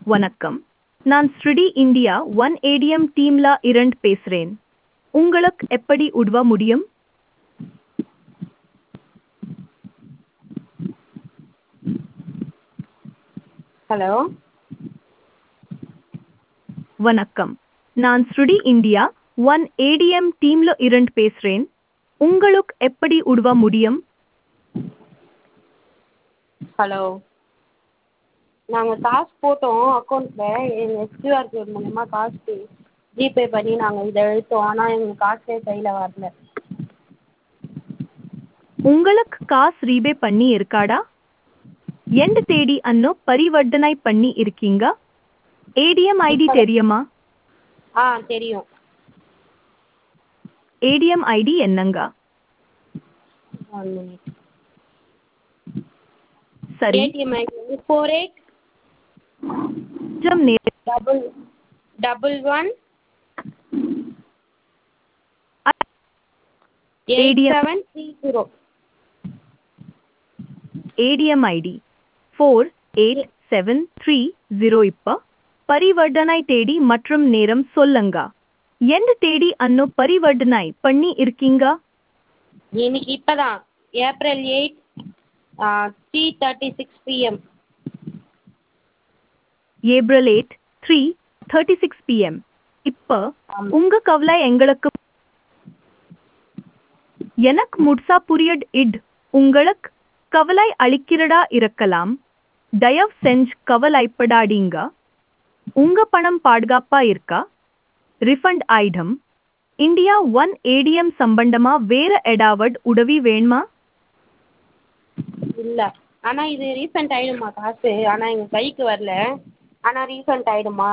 வணக்கம். நான் ஸ்ருடி India one ATM டீம்ல இரண்டு பேசுறேன். உங்களுக்கு எப்படி உதவ முடியும்? ஹலோ வணக்கம். நான் ஸ்ருடி இந்தியா ஒன் ஏடிஎம் டீம்ல இரண்டு பேசுறேன். உங்களுக்கு எப்படி உதவ முடியும்? ஹலோ நாங்கள் காசு போட்டோம் அக்கௌண்ட்டில் எங்கள் கியூஆர் கோட் மூலயமா காசு ஜிபே பண்ணி நாங்கள் இதை எடுத்தோம். ஆனால் எங்களுக்கு காசே கையில் வரல. உங்களுக்கு காசு ரீபே பண்ணி இருக்காடா? எந்த தேதி அன்னோ பரிவர்த்தனை பண்ணி இருக்கீங்க? ஏடிஎம் ஐடி தெரியுமா? தெரியும். ஏடிஎம் ஐடி என்னங்க? 1 minute. சரி, ஏடிஎம் ஐடி வந்து 48 கொஞ்சம் டபுள் 1 ADM 8730. ஏடிஎம் ஐடி 48730 இப்ப பரிவர்த்தனை தேதி மற்றும் நேரம் சொல்லுங்க. எந்த தேதி அன்னோ பரிவர்த்தனை பண்ணி இருக்கீங்க? இன்னைக்கு இப்போ தான் ஏப்ரல் 8 3:36 PM. April 8 3:36 PM. இப்ப ஆமாம். உங்க கவலை எங்களுக்கு எனக்கு முழுசா புரியுது. உங்களுக்கு கவலை அளிக்கிறதா இருக்கலாம். தயவு செஞ்சு கவலைப்படாதீங்க. உங்க பணம் பாதுகாப்பா இருக்கா? Refund item India one ATM சம்பந்தமா வேற ஏதாவது உதவி வேணுமா? இல்லை, ஆனால் இது ரீஃபண்ட் ஆகிடுமா காசு? ஆனால் எங்கள் கைக்கு வரல. ஆனால் ரீஃபண்ட் ஆகிடுமா?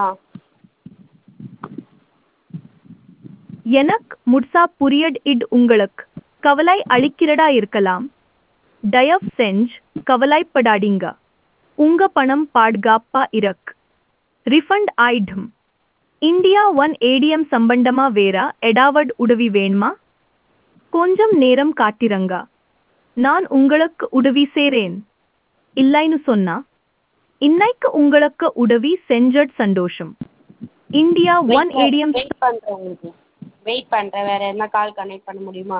எனக்கு முழுசா புரியுது. உங்களுக்கு கவலை அளிக்கிறதா இருக்கலாம். தயவு செஞ்சு கவலைப்படாதீங்க. உங்க பணம் பாதுகாப்பா இருக்கு. Refund item India one ATM சம்பந்தமா வேற ஏதாவது உதவி வேணுமா? கொஞ்சம் நேரம் காத்திருங்க. நான் உங்களுக்கு உதவி செய்றேன். இல்லைன்னு சொன்னா இன்னைக்கு உங்களுக்கு உதவி செஞ்சது சந்தோஷம். இந்தியா ஒன் ஏடிஎம் வெயிட் பண்ணுறேன், உங்களுக்கு வெயிட் பண்ணுறேன். வேறு என்ன கால் கனெக்ட் பண்ண முடியுமா?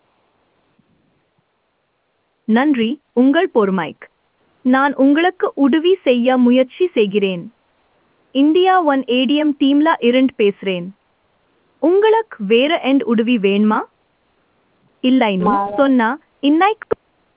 நன்றி உங்கள் பொறுமைக்கு. நான் உங்களுக்கு உதவி செய்ய முயற்சி செய்கிறேன். இந்தியா ஒன் ஏடிஎம் டீம்ல இரண்டு பேசுறேன். உங்களுக்கு வேற எந்த உதவி வேணுமா? இல்லைன்னு சொன்னா இன்னைக்கு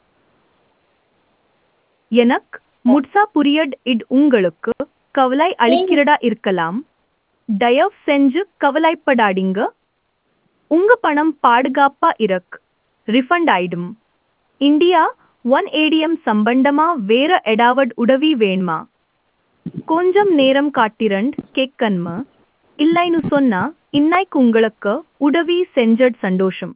எனக்கு முழுசா புரியுது. உங்களுக்கு கவலை அளிக்கிறதா இருக்கலாம். தயவு செஞ்சு கவலைப்படாதீங்க. உங்க பணம் பாதுகாப்பா இருக்கு. Refund item India one ATM சம்பந்தமா வேற ஏதாவது உதவி வேணுமா? கொஞ்சம் நேரம் காத்திரண்டு கேட்கணுமா? இல்லைன்னு சொன்னா இன்னைக்கு உங்களுக்கு உதவி செஞ்சது சந்தோஷம்.